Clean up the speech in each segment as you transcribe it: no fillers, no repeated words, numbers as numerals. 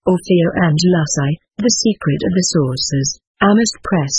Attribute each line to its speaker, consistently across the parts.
Speaker 1: Orfeo and Lussi, The Secret of the Sorcerers, Amherst Press,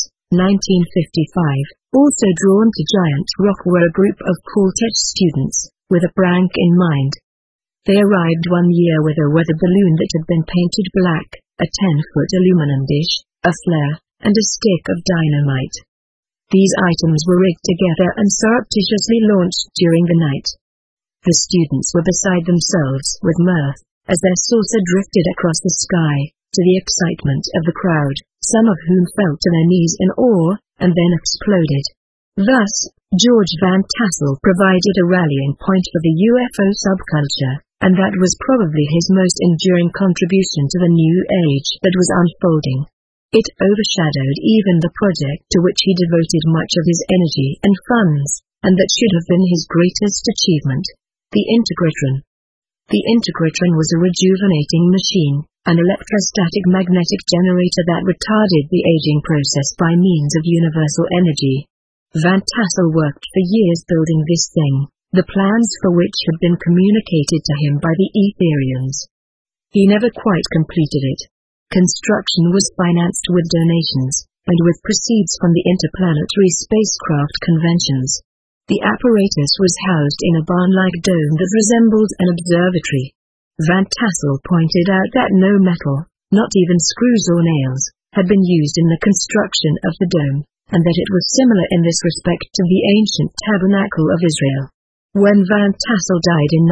Speaker 1: 1955. Also drawn to Giant Rock were a group of Caltech students, with a prank in mind. They arrived one year with a weather balloon that had been painted black, a 10-foot aluminum dish, a flare, and a stick of dynamite. These items were rigged together and surreptitiously launched during the night. The students were beside themselves with mirth, as their saucer drifted across the sky, to the excitement of the crowd, some of whom fell to their knees in awe, and then exploded. Thus, George Van Tassel provided a rallying point for the UFO subculture, and that was probably his most enduring contribution to the new age that was unfolding. It overshadowed even the project to which he devoted much of his energy and funds, and that should have been his greatest achievement: the Integratron. The Integratron was a rejuvenating machine, an electrostatic magnetic generator that retarded the aging process by means of universal energy. Van Tassel worked for years building this thing, the plans for which had been communicated to him by the Etherians. He never quite completed it. Construction was financed with donations, and with proceeds from the interplanetary spacecraft conventions. The apparatus was housed in a barn-like dome that resembled an observatory. Van Tassel pointed out that no metal, not even screws or nails, had been used in the construction of the dome, and that it was similar in this respect to the ancient Tabernacle of Israel. When Van Tassel died in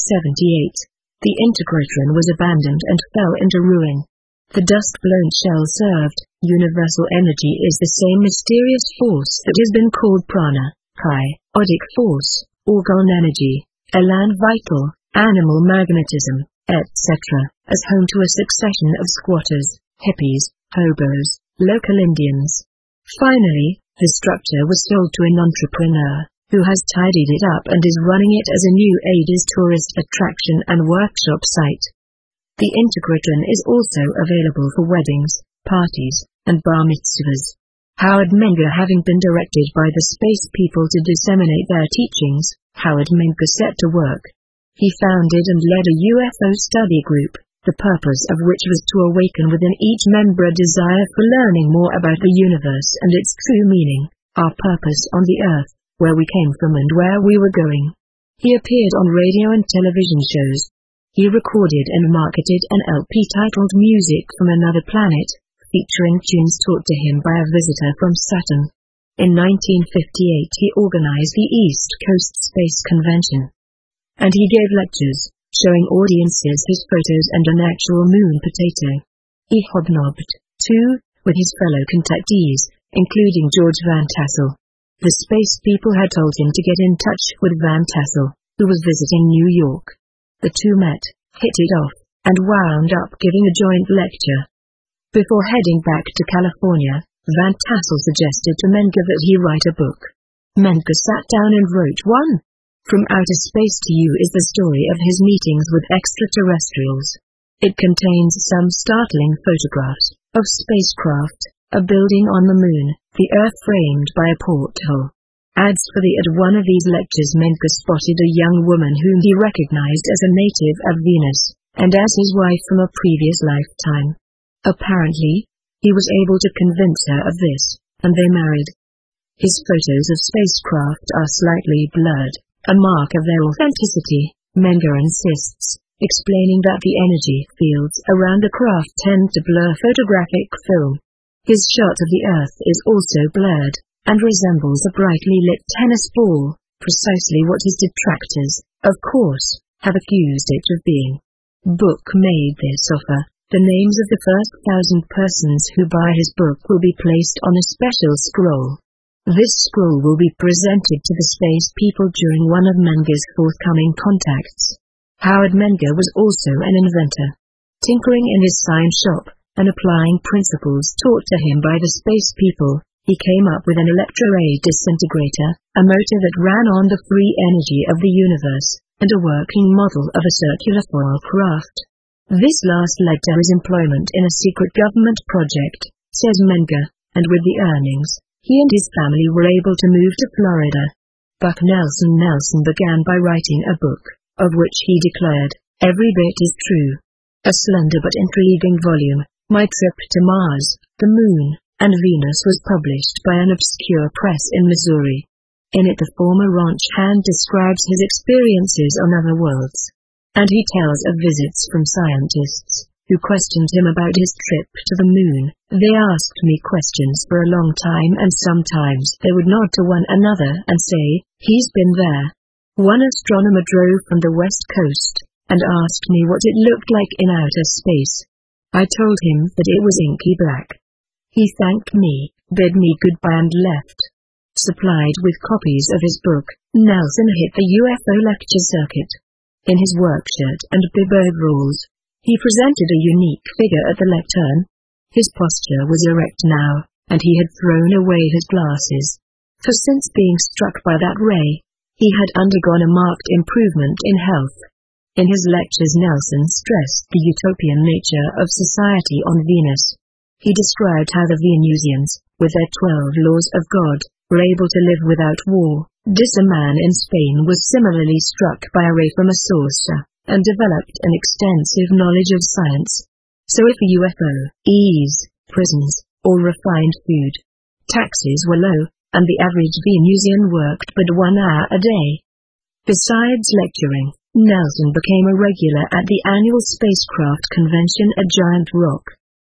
Speaker 1: 1978, the Integratron was abandoned and fell into ruin. The dust-blown shell served universal energy is the same mysterious force that has been called prana, chi, odic force, orgone energy, elan vital, animal magnetism, etc., as home to a succession of squatters, hippies, hobos, local Indians. Finally, the structure was sold to an entrepreneur, who has tidied it up and is running it as a new age tourist attraction and workshop site. The Integratron is also available for weddings, parties, and bar mitzvahs. Howard Menger, having been directed by the space people to disseminate their teachings, Howard Menger set to work. He founded and led a UFO study group, the purpose of which was to awaken within each member a desire for learning more about the universe and its true meaning, our purpose on the earth, where we came from and where we were going. He appeared on radio and television shows. He recorded and marketed an LP titled Music from Another Planet, featuring tunes taught to him by a visitor from Saturn. In 1958 he organized the East Coast Space Convention. And he gave lectures, showing audiences his photos and an actual moon potato. He hobnobbed, too, with his fellow contactees, including George Van Tassel. The space people had told him to get in touch with Van Tassel, who was visiting New York. The two met, hit it off, and wound up giving a joint lecture. Before heading back to California, Van Tassel suggested to Menger that he write a book. Menger sat down and wrote one. From Outer Space to You is the story of his meetings with extraterrestrials. It contains some startling photographs of spacecraft, a building on the moon, the Earth framed by a porthole. Adds for the At one of these lectures Menger spotted a young woman whom he recognized as a native of Venus, and as his wife from a previous lifetime. Apparently, he was able to convince her of this, and they married. His photos of spacecraft are slightly blurred, a mark of their authenticity, Menger insists, explaining that the energy fields around the craft tend to blur photographic film. His shot of the Earth is also blurred, and resembles a brightly lit tennis ball, precisely what his detractors, of course, have accused it of being. Book made this offer. The names of the first 1,000 persons who buy his book will be placed on a special scroll. This scroll will be presented to the space people during one of Menger's forthcoming contacts. Howard Menger was also an inventor. Tinkering in his science shop, and applying principles taught to him by the space people, he came up with an electroray disintegrator, a motor that ran on the free energy of the universe, and a working model of a circular foil craft. This last led to his employment in a secret government project, says Menger, and with the earnings, he and his family were able to move to Florida. Buck Nelson began by writing a book, of which he declared, "Every bit is true." A slender but intriguing volume, My Trip to Mars, the Moon, and Venus was published by an obscure press in Missouri. In it the former ranch hand describes his experiences on other worlds. And he tells of visits from scientists, who questioned him about his trip to the moon. They asked me questions for a long time, and sometimes they would nod to one another and say, "He's been there." One astronomer drove from the west coast, and asked me what it looked like in outer space. I told him that it was inky black. He thanked me, bid me goodbye and left. Supplied with copies of his book, Nelson hit the UFO lecture circuit. In his work shirt and bib overalls, he presented a unique figure at the lectern. His posture was erect now, and he had thrown away his glasses. For since being struck by that ray, he had undergone a marked improvement in health. In his lectures Nelson stressed the utopian nature of society on Venus. He described how the Venusians, with their 12 laws of God, were able to live without war. A man in Spain was similarly struck by a ray from a saucer, and developed an extensive knowledge of science. So if a UFO, prisons, or refined food, taxes were low, and the average Venusian worked but 1 hour a day. Besides lecturing, Nelson became a regular at the annual spacecraft convention at Giant Rock.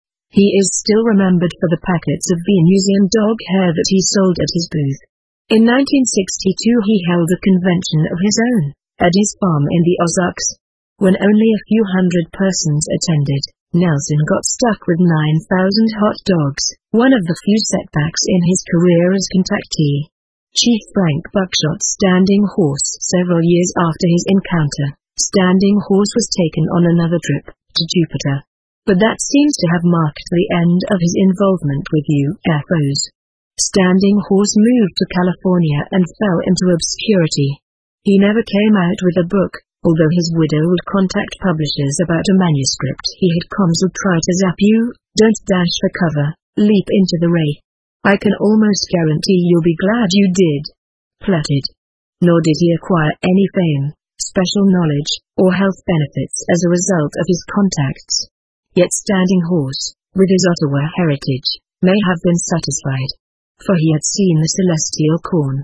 Speaker 1: He is still remembered for the packets of Venusian dog hair that he sold at his booth. In 1962 he held a convention of his own, at his farm in the Ozarks. When only a few hundred persons attended, Nelson got stuck with 9,000 hot dogs, one of the few setbacks in his career as contactee. Chief Frank Buckshot Standing Horse. Several years after his encounter, Standing Horse was taken on another trip to Jupiter. But that seems to have marked the end of his involvement with UFOs. Standing Horse moved to California and fell into obscurity. He never came out with a book, although his widow would contact publishers about a manuscript he had. Comms will try to zap you, don't dash for cover, leap into the ray. I can almost guarantee you'll be glad you did. Plotted. Nor did he acquire any fame, special knowledge, or health benefits as a result of his contacts. Yet Standing Horse, with his Ottawa heritage, may have been satisfied. For he had seen the celestial corn.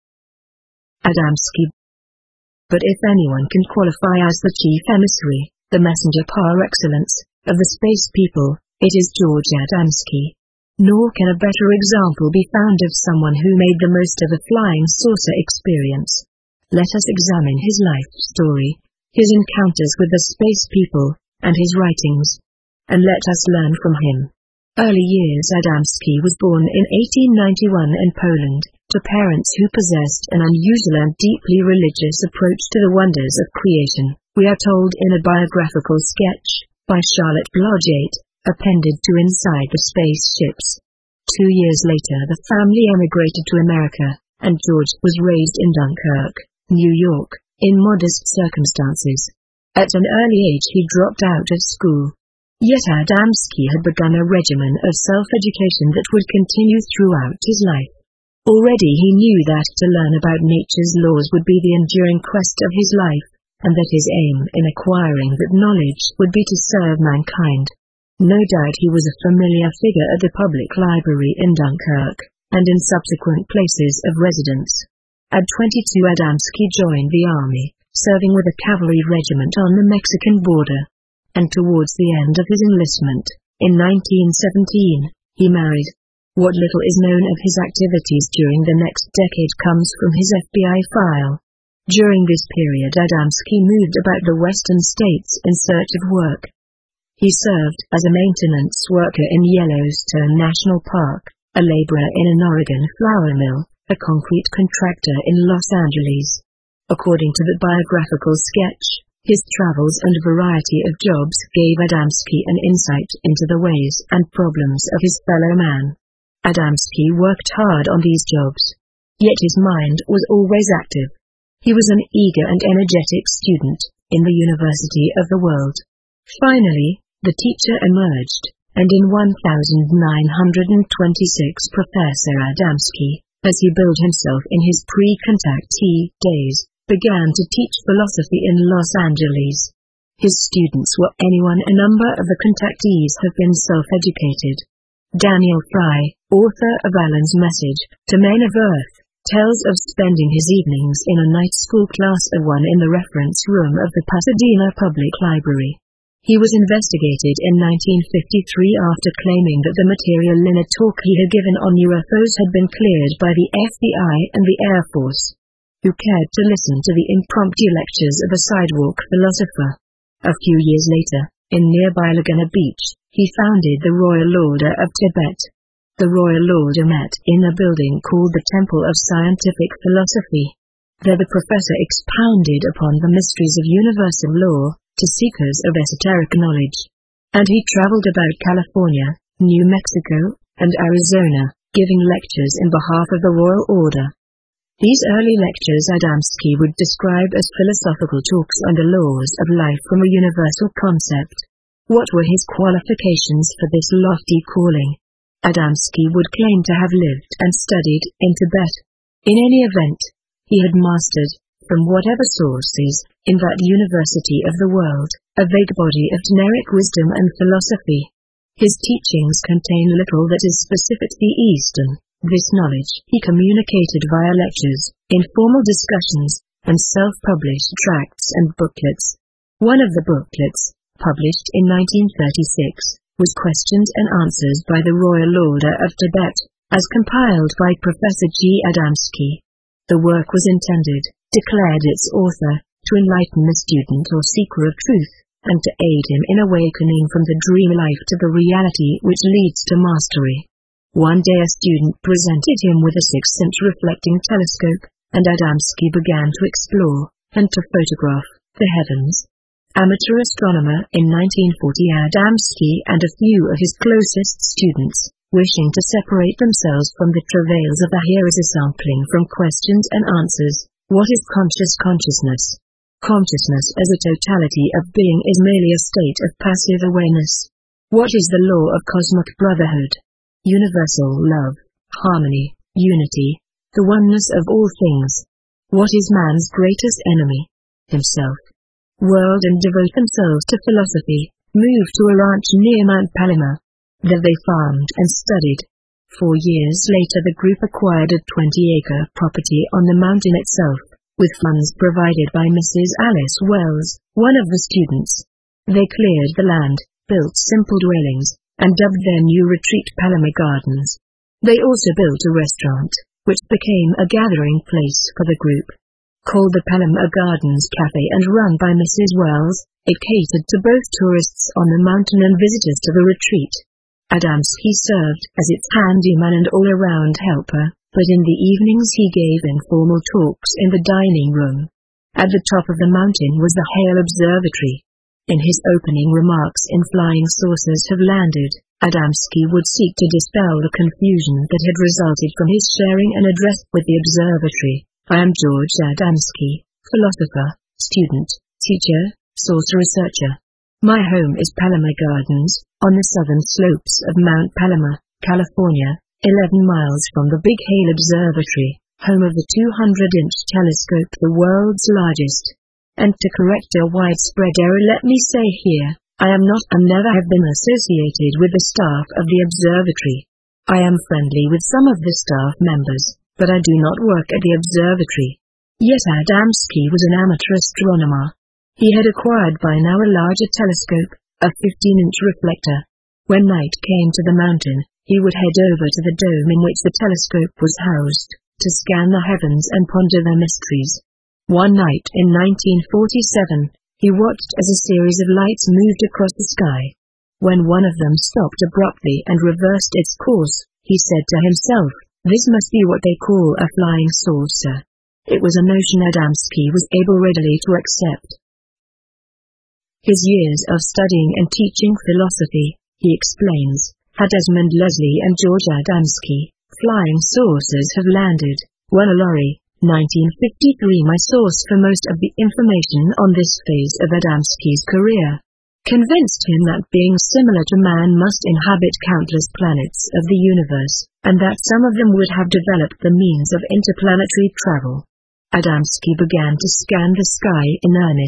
Speaker 1: Adamski. But if anyone can qualify as the chief emissary, the messenger par excellence, of the space people, it is George Adamski. Nor can a better example be found of someone who made the most of a flying saucer experience. Let us examine his life story, his encounters with the space people, and his writings. And let us learn from him. Early years. Adamski was born in 1891 in Poland, to parents who possessed an unusual and deeply religious approach to the wonders of creation, we are told in a biographical sketch, by Charlotte Blodgett, appended to inside the spaceships. 2 years later the family emigrated to America, and George was raised in Dunkirk, New York, in modest circumstances. At an early age he dropped out of school. Yet Adamski had begun a regimen of self-education that would continue throughout his life. Already he knew that to learn about nature's laws would be the enduring quest of his life, and that his aim in acquiring that knowledge would be to serve mankind. No doubt he was a familiar figure at the public library in Dunkirk, and in subsequent places of residence. At 22 Adamski joined the army, serving with a cavalry regiment on the Mexican border. And towards the end of his enlistment, in 1917, he married. What little is known of his activities during the next decade comes from his FBI file. During this period Adamski moved about the western states in search of work. He served as a maintenance worker in Yellowstone National Park, a laborer in an Oregon flour mill, a concrete contractor in Los Angeles. According to the biographical sketch, his travels and variety of jobs gave Adamski an insight into the ways and problems of his fellow man. Adamski worked hard on these jobs. Yet his mind was always active. He was an eager and energetic student, in the University of the World. Finally, the teacher emerged, and in 1926 Professor Adamski, as he billed himself in his pre-contactee days, began to teach philosophy in Los Angeles. His students were anyone. A number of the contactees have been self-educated. Daniel Fry, author of Alan's Message to Men of Earth, tells of spending his evenings in a night school class of one in the reference room of the Pasadena Public Library. He was investigated in 1953 after claiming that the material in a talk he had given on UFOs had been cleared by the FBI and the Air Force. Who cared to listen to the impromptu lectures of a sidewalk philosopher? A few years later, in nearby Laguna Beach, he founded the Royal Order of Tibet. The Royal Order met in a building called the Temple of Scientific Philosophy. There the professor expounded upon the mysteries of universal law to seekers of esoteric knowledge. And he traveled about California, New Mexico, and Arizona, giving lectures in behalf of the Royal Order. These early lectures Adamski would describe as philosophical talks on the laws of life from a universal concept. What were his qualifications for this lofty calling? Adamski would claim to have lived and studied in Tibet. In any event, he had mastered, from whatever sources, in that university of the world, a vague body of generic wisdom and philosophy. His teachings contain little that is specific to the Eastern. This knowledge he communicated via lectures, informal discussions, and self-published tracts and booklets. One of the booklets, published in 1936, was Questions and Answers by the Royal Order of Tibet, as compiled by Professor G. Adamski. The work was intended, declared its author, to enlighten the student or seeker of truth, and to aid him in awakening from the dream life to the reality which leads to mastery. One day a student presented him with a 6-inch reflecting telescope, and Adamski began to explore, and to photograph, the heavens. Amateur astronomer in 1940 Adamski and a few of his closest students, wishing to separate themselves from the travails of the here is a sampling from Questions and Answers. What is conscious consciousness? Consciousness as a totality of being is merely a state of passive awareness. What is the law of cosmic brotherhood? Universal love, harmony, unity, the oneness of all things. What is man's greatest enemy? Himself. World and devote themselves to philosophy, moved to a ranch near Mount Palomar. There they farmed and studied. 4 years later the group acquired a 20-acre property on the mountain itself, with funds provided by Mrs. Alice Wells, one of the students. They cleared the land, built simple dwellings, and dubbed their new retreat Palomar Gardens. They also built a restaurant, which became a gathering place for the group. Called the Palomar Gardens Cafe and run by Mrs. Wells, it catered to both tourists on the mountain and visitors to the retreat. Adamski served as its handyman and all-around helper, but in the evenings he gave informal talks in the dining room. At the top of the mountain was the Hale Observatory. In his opening remarks in Flying Saucers Have Landed, Adamski would seek to dispel the confusion that had resulted from his sharing an address with the observatory. I am George Adamski, philosopher, student, teacher, source researcher. My home is Palomar Gardens, on the southern slopes of Mount Palomar, California, 11 miles from the Big Hale Observatory, home of the 200-inch telescope, the world's largest. And to correct a widespread error, let me say here, I am not and never have been associated with the staff of the observatory. I am friendly with some of the staff members, but I do not work at the observatory. Yet Adamski was an amateur astronomer. He had acquired by now a larger telescope, a 15-inch reflector. When night came to the mountain, he would head over to the dome in which the telescope was housed, to scan the heavens and ponder their mysteries. One night in 1947, he watched as a series of lights moved across the sky. When one of them stopped abruptly and reversed its course, he said to himself, "This must be what they call a flying saucer." It was a notion Adamski was able readily to accept. His years of studying and teaching philosophy, he explains, had Desmond Leslie and George Adamski. Flying Saucers Have Landed, Willa Laurie, 1953. My source for most of the information on this phase of Adamski's career convinced him that beings similar to man must inhabit countless planets of the universe, and that some of them would have developed the means of interplanetary travel. Adamski began to scan the sky in earnest,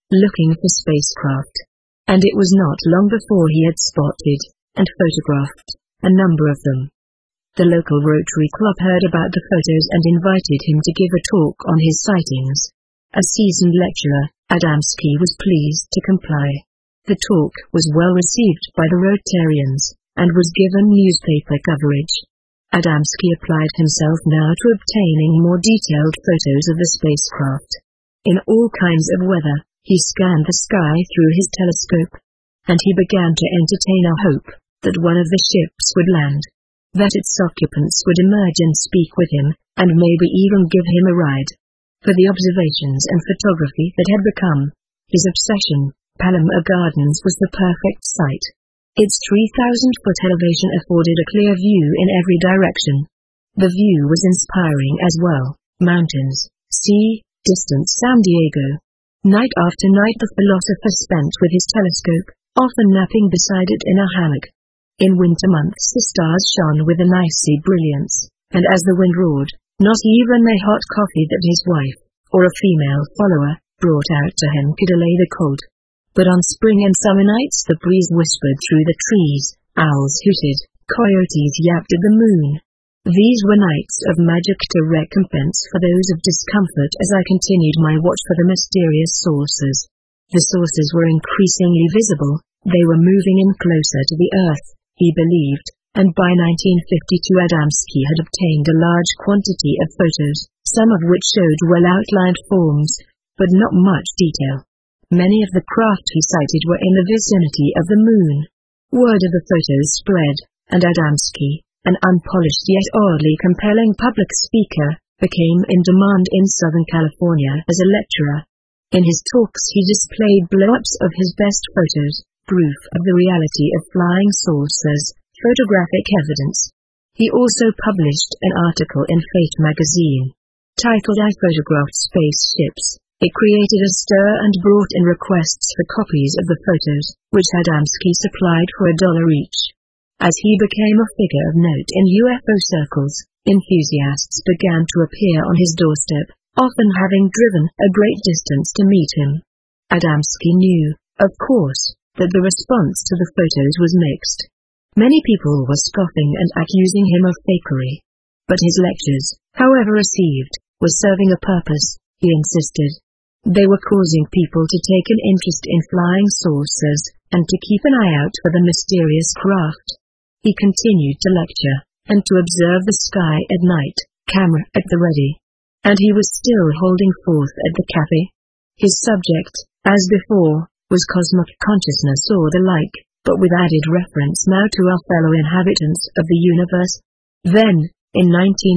Speaker 1: looking for spacecraft. And it was not long before he had spotted, and photographed, a number of them. The local Rotary Club heard about the photos and invited him to give a talk on his sightings. A seasoned lecturer, Adamski was pleased to comply. The talk was well received by the Rotarians, and was given newspaper coverage. Adamski applied himself now to obtaining more detailed photos of the spacecraft. In all kinds of weather, he scanned the sky through his telescope. And he began to entertain a hope that one of the ships would land, that its occupants would emerge and speak with him, and maybe even give him a ride. For the observations and photography that had become his obsession, Palomar Gardens was the perfect site. Its 3,000-foot elevation afforded a clear view in every direction. The view was inspiring as well: mountains, sea, distant San Diego. Night after night the philosopher spent with his telescope, often napping beside it in a hammock. In winter months the stars shone with an icy brilliance, and as the wind roared, not even the hot coffee that his wife, or a female follower, brought out to him could allay the cold. But on spring and summer nights the breeze whispered through the trees, owls hooted, coyotes yapped at the moon. These were nights of magic to recompense for those of discomfort as I continued my watch for the mysterious sources. The sources were increasingly visible, they were moving in closer to the Earth, he believed, and by 1952 Adamski had obtained a large quantity of photos, some of which showed well-outlined forms, but not much detail. Many of the craft he cited were in the vicinity of the moon. Word of the photos spread, and Adamski, an unpolished yet oddly compelling public speaker, became in demand in Southern California as a lecturer. In his talks he displayed blow-ups of his best photos, proof of the reality of flying saucers, photographic evidence. He also published an article in Fate magazine, titled I Photographed Spaceships. It created a stir and brought in requests for copies of the photos, which Adamski supplied for $1 each. As he became a figure of note in UFO circles, enthusiasts began to appear on his doorstep, often having driven a great distance to meet him. Adamski knew, of course, that the response to the photos was mixed. Many people were scoffing and accusing him of fakery. But his lectures, however received, were serving a purpose, he insisted. They were causing people to take an interest in flying saucers, and to keep an eye out for the mysterious craft. He continued to lecture, and to observe the sky at night, camera at the ready. And he was still holding forth at the cafe. His subject, as before, was cosmic consciousness or the like, but with added reference now to our fellow inhabitants of the universe. Then, in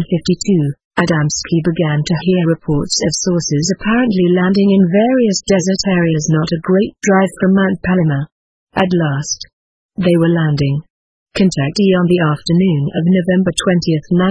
Speaker 1: 1952, Adamski began to hear reports of sources apparently landing in various desert areas not a great drive from Mount Palomar. At last, they were landing. Kentucky on the afternoon of November 20,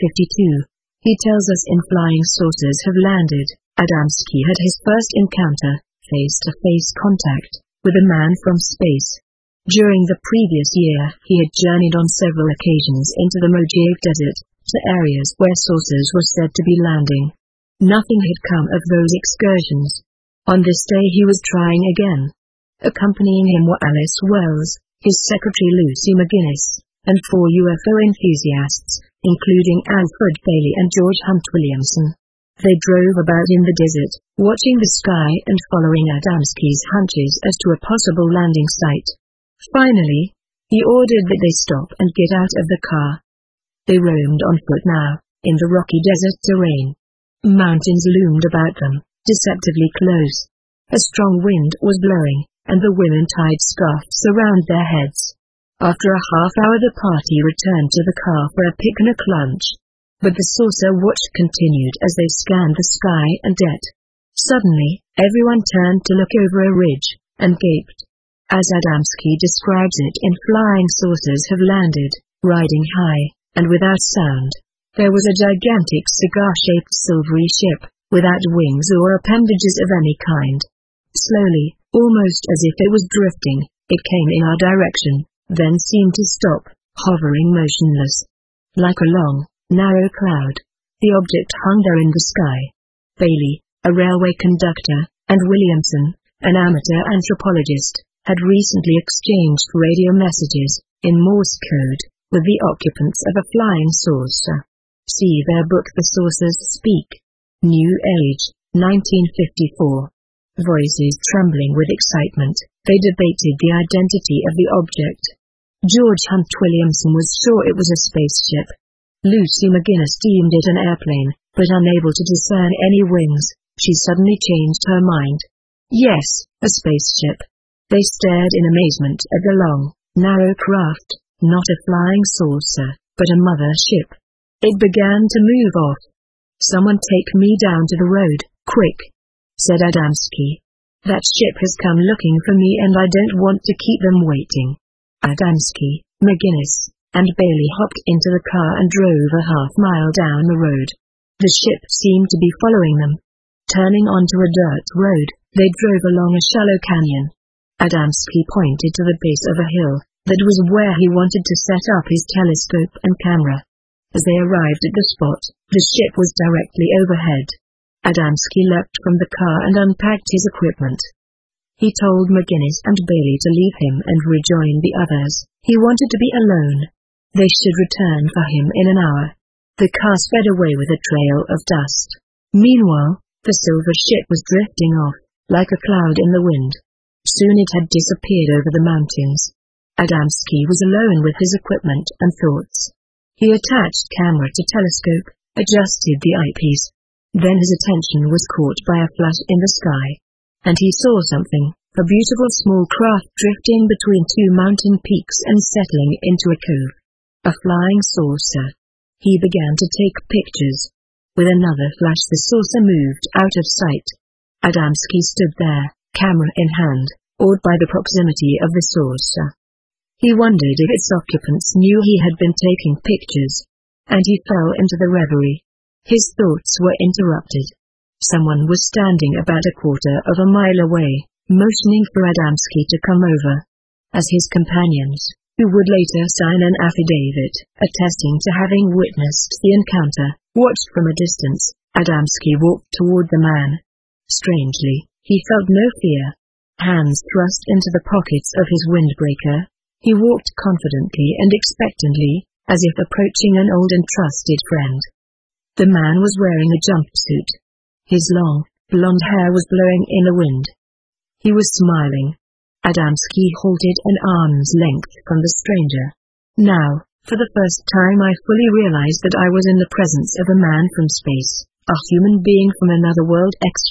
Speaker 1: 1952. He tells us in flying saucers have landed. Adamski had his first encounter, face-to-face contact, with a man from space. During the previous year, he had journeyed on several occasions into the Mojave Desert, to areas where saucers were said to be landing. Nothing had come of those excursions. On this day he was trying again. Accompanying him were Alice Wells, his secretary Lucy McGinnis, and 4 UFO enthusiasts, including Alfred Bailey and George Hunt Williamson. They drove about in the desert, watching the sky and following Adamski's hunches as to a possible landing site. Finally, he ordered that they stop and get out of the car. They roamed on foot now, in the rocky desert terrain. Mountains loomed about them, deceptively close. A strong wind was blowing, and the women tied scarves around their heads. After a half-hour the party returned to the car for a picnic lunch. But the saucer watch continued as they scanned the sky and it. Suddenly, everyone turned to look over a ridge, and gaped. As Adamski describes it in Flying Saucers Have Landed, riding high, and without sound. There was a gigantic cigar-shaped silvery ship, without wings or appendages of any kind. Slowly, almost as if it was drifting, it came in our direction, then seemed to stop, hovering motionless. Like a long, narrow cloud, the object hung there in the sky. Bailey, a railway conductor, and Williamson, an amateur anthropologist, had recently exchanged radio messages, in Morse code, with the occupants of a flying saucer. See their book The Saucers Speak. New Age, 1954. Voices trembling with excitement, they debated the identity of the object. George Hunt Williamson was sure it was a spaceship. Lucy McGinnis deemed it an airplane, but unable to discern any wings, she suddenly changed her mind. Yes, a spaceship. They stared in amazement at the long, narrow craft, not a flying saucer, but a mother ship. It began to move off. "Someone take me down to the road, quick," said Adamski. "That ship has come looking for me and I don't want to keep them waiting." Adamski, McGinnis, and Bailey hopped into the car and drove a half-mile down the road. The ship seemed to be following them. Turning onto a dirt road, they drove along a shallow canyon. Adamski pointed to the base of a hill. That was where he wanted to set up his telescope and camera. As they arrived at the spot, the ship was directly overhead. Adamski leapt from the car and unpacked his equipment. He told McGinnis and Bailey to leave him and rejoin the others. He wanted to be alone. They should return for him in an hour. The car sped away with a trail of dust. Meanwhile, the silver ship was drifting off, like a cloud in the wind. Soon it had disappeared over the mountains. Adamski was alone with his equipment and thoughts. He attached camera to telescope, adjusted the eyepiece. Then his attention was caught by a flash in the sky. And he saw something, a beautiful small craft drifting between two mountain peaks and settling into a cove. A flying saucer. He began to take pictures. With another flash the saucer moved out of sight. Adamski stood there, camera in hand, awed by the proximity of the saucer. He wondered if its occupants knew he had been taking pictures. And he fell into the reverie. His thoughts were interrupted. Someone was standing about a quarter of a mile away, motioning for Adamski to come over. As his companions, who would later sign an affidavit, attesting to having witnessed the encounter, watched from a distance, Adamski walked toward the man. Strangely, he felt no fear. Hands thrust into the pockets of his windbreaker, he walked confidently and expectantly, as if approaching an old and trusted friend. The man was wearing a jumpsuit. His long, blonde hair was blowing in the wind. He was smiling. Adamski halted an arm's length from the stranger. Now, for the first time I fully realized that I was in the presence of a man from space, a human being from another world!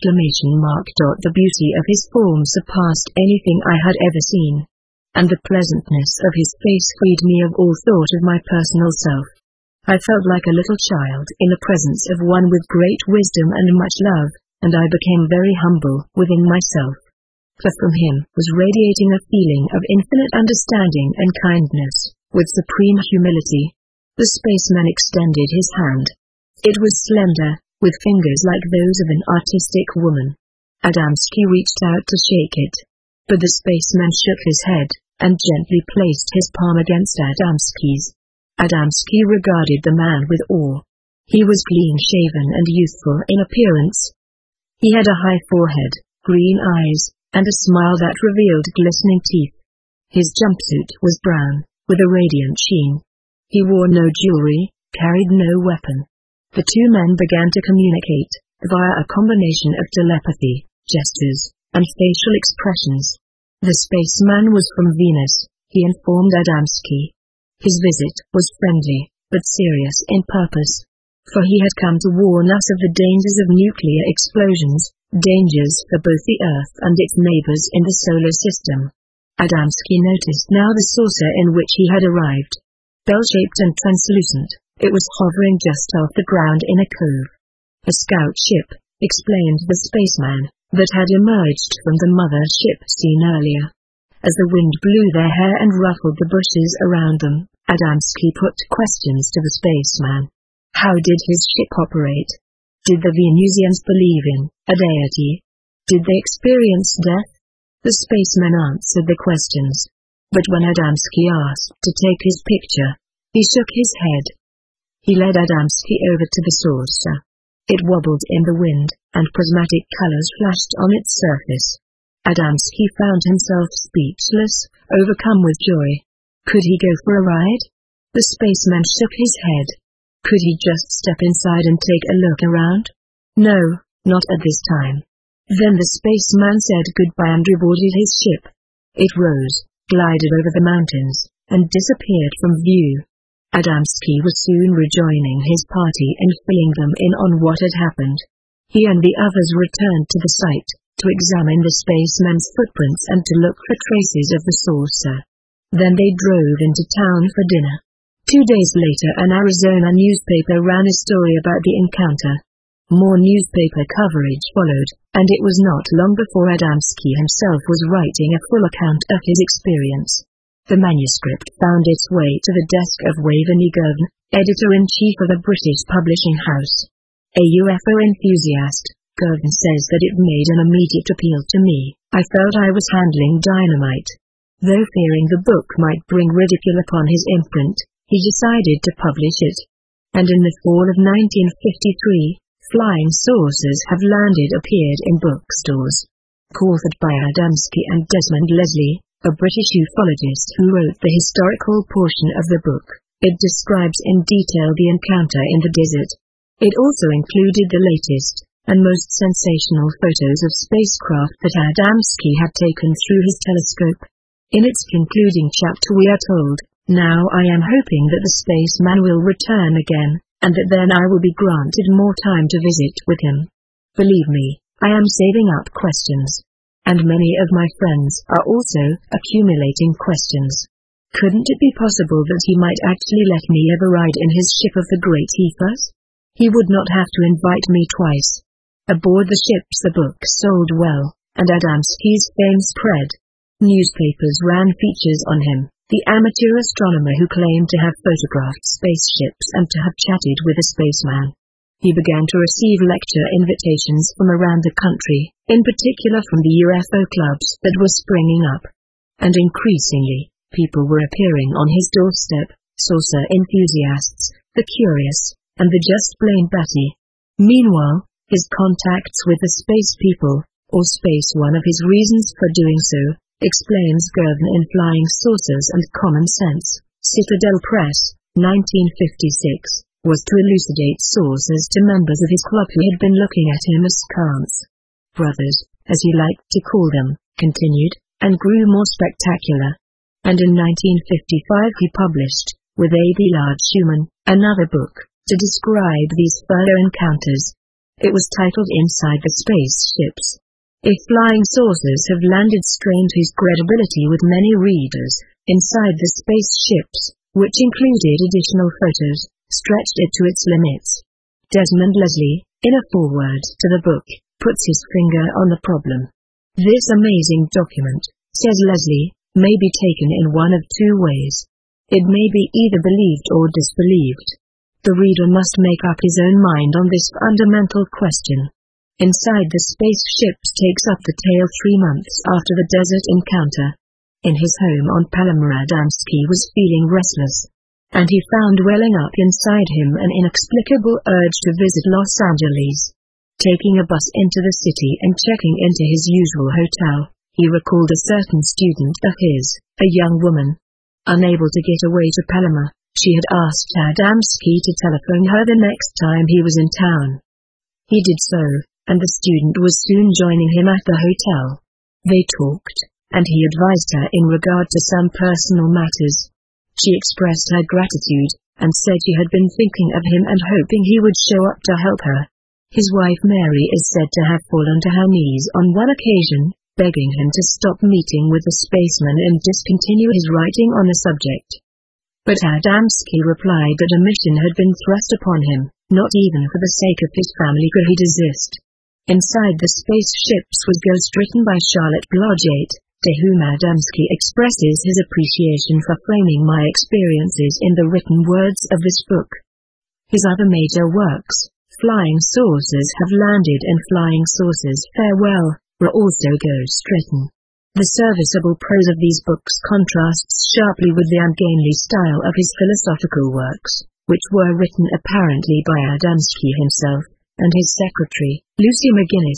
Speaker 1: The beauty of his form surpassed anything I had ever seen. And the pleasantness of his face freed me of all thought of my personal self. I felt like a little child in the presence of one with great wisdom and much love, and I became very humble within myself. For from him was radiating a feeling of infinite understanding and kindness, with supreme humility. The spaceman extended his hand. It was slender, with fingers like those of an artistic woman. Adamski reached out to shake it. But the spaceman shook his head, and gently placed his palm against Adamski's. Adamski regarded the man with awe. He was clean-shaven and youthful in appearance. He had a high forehead, green eyes, and a smile that revealed glistening teeth. His jumpsuit was brown, with a radiant sheen. He wore no jewelry, carried no weapon. The two men began to communicate, via a combination of telepathy, gestures, and facial expressions. The spaceman was from Venus, he informed Adamski. His visit was friendly, but serious in purpose. For he had come to warn us of the dangers of nuclear explosions, dangers for both the Earth and its neighbors in the solar system. Adamski noticed now the saucer in which he had arrived. Bell-shaped and translucent, it was hovering just off the ground in a cove. A scout ship, explained the spaceman, that had emerged from the mother ship seen earlier. As the wind blew their hair and ruffled the bushes around them, Adamski put questions to the spaceman. How did his ship operate? Did the Venusians believe in a deity? Did they experience death? The spaceman answered the questions. But when Adamski asked to take his picture, he shook his head. He led Adamski over to the saucer. It wobbled in the wind, and prismatic colors flashed on its surface. Adamski found himself speechless, overcome with joy. Could he go for a ride? The spaceman shook his head. Could he just step inside and take a look around? No, not at this time. Then the spaceman said goodbye and reboarded his ship. It rose, glided over the mountains, and disappeared from view. Adamski was soon rejoining his party and filling them in on what had happened. He and the others returned to the site, to examine the spaceman's footprints and to look for traces of the saucer. Then they drove into town for dinner. 2 days later an Arizona newspaper ran a story about the encounter. More newspaper coverage followed, and it was not long before Adamski himself was writing a full account of his experience. The manuscript found its way to the desk of Waveney Girvan, editor-in-chief of a British publishing house. A UFO enthusiast, Girvan says that it made an immediate appeal to me. I felt I was handling dynamite. Though fearing the book might bring ridicule upon his imprint, he decided to publish it. And in the fall of 1953, Flying Saucers Have Landed appeared in bookstores. Co-authored by Adamski and Desmond Leslie, a British ufologist who wrote the historical portion of the book, it describes in detail the encounter in the desert. It also included the latest, and most sensational photos of spacecraft that Adamski had taken through his telescope. In its concluding chapter we are told, "Now I am hoping that the spaceman will return again, and that then I will be granted more time to visit with him. Believe me, I am saving up questions. And many of my friends are also accumulating questions. Couldn't it be possible that he might actually let me have a ride in his ship of the Great Ethos? He would not have to invite me twice." Aboard the ships the book sold well, and Adamski's fame spread. Newspapers ran features on him, the amateur astronomer who claimed to have photographed spaceships and to have chatted with a spaceman. He began to receive lecture invitations from around the country, in particular from the UFO clubs that were springing up. And increasingly, people were appearing on his doorstep, saucer enthusiasts, the curious, and the just plain batty. Meanwhile, his contacts with the space people, or space, one of his reasons for doing so, explains Girvan in Flying Saucers and Common Sense, Citadel Press, 1956, was to elucidate saucers to members of his club who had been looking at him askance. Brothers, as he liked to call them, continued, and grew more spectacular. And in 1955 he published, with A.B. Large Schumann, another book, to describe these further encounters. It was titled Inside the Spaceships. If Flying Saucers Have Landed strained his credibility with many readers, Inside the Spaceships, which included additional photos, stretched it to its limits. Desmond Leslie, in a foreword to the book, puts his finger on the problem. This amazing document, says Leslie, may be taken in one of two ways. It may be either believed or disbelieved. The reader must make up his own mind on this fundamental question. Inside the Spaceships takes up the tale 3 months after the desert encounter. In his home on Palomar, Adamski was feeling restless, and he found welling up inside him an inexplicable urge to visit Los Angeles. Taking a bus into the city and checking into his usual hotel, he recalled a certain student of his, a young woman. Unable to get away to Palomar, she had asked Adamski to telephone her the next time he was in town. He did so, and the student was soon joining him at the hotel. They talked, and he advised her in regard to some personal matters. She expressed her gratitude, and said she had been thinking of him and hoping he would show up to help her. His wife Mary is said to have fallen to her knees on one occasion, begging him to stop meeting with the spaceman and discontinue his writing on the subject. But Adamski replied that a mission had been thrust upon him, not even for the sake of his family could he desist. Inside the Spaceships was ghostwritten by Charlotte Blodgett, to whom Adamski expresses his appreciation for framing my experiences in the written words of this book. His other major works, Flying Saucers Have Landed and Flying Saucers Farewell, were also ghostwritten. The serviceable prose of these books contrasts sharply with the ungainly style of his philosophical works, which were written apparently by Adamski himself, and his secretary, Lucy McGinnis,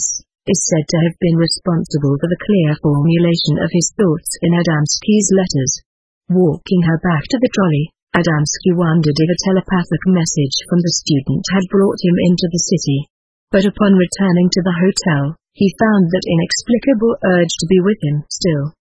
Speaker 1: is said to have been responsible for the clear formulation of his thoughts in Adamski's letters. Walking her back to the trolley, Adamski wondered if a telepathic message from the student had brought him into the city. But upon returning to the hotel, he found that inexplicable urge to be with him still.